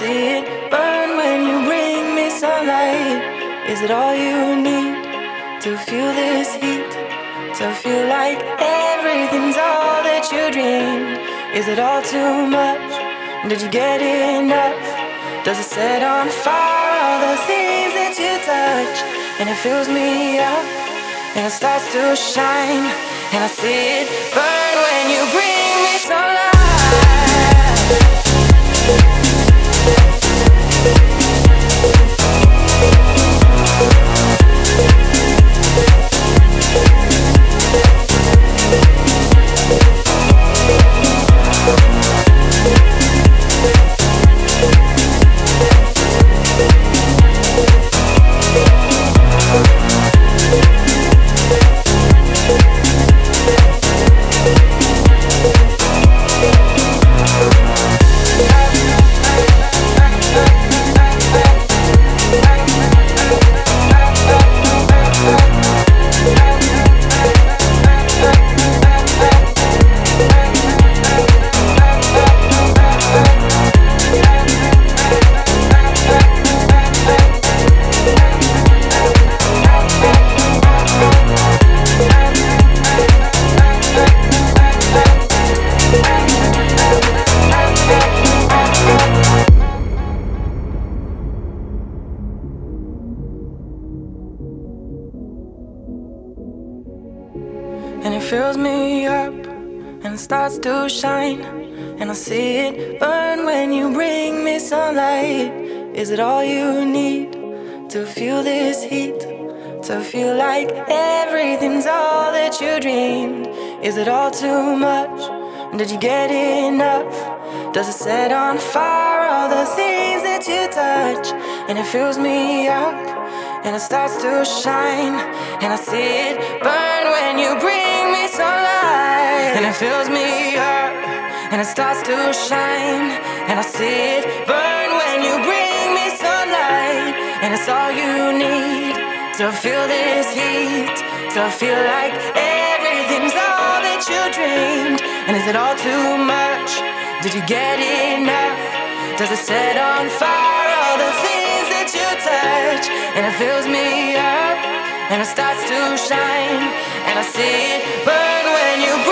see it burn when you bring me sunlight. Is it all you need to feel this heat? To feel like everything's all that you dreamed? Is it all too much? Did you get enough? Does it set on fire all the things that you touch? And it fills me up, and it starts to shine, and I see it burn when you bring me sunlight. And it fills me up, and it starts to shine, and I see it burn when you bring me sunlight. Is it all you need to feel this heat? To feel like everything's all that you dreamed? Is it all too much? Did you get enough? Does it set on fire all the things that you touch? And it fills me up, and it starts to shine, and I see it burn when you bring me sunlight. And it fills me up, and it starts to shine, and I see it burn when you bring me sunlight. And it's all you need to feel this heat, to feel like everything's all that you dreamed. And is it all too much? Did you get enough? Does it set on fire all the things that you touch? And it fills me up, and it starts to shine, and I see it burn when you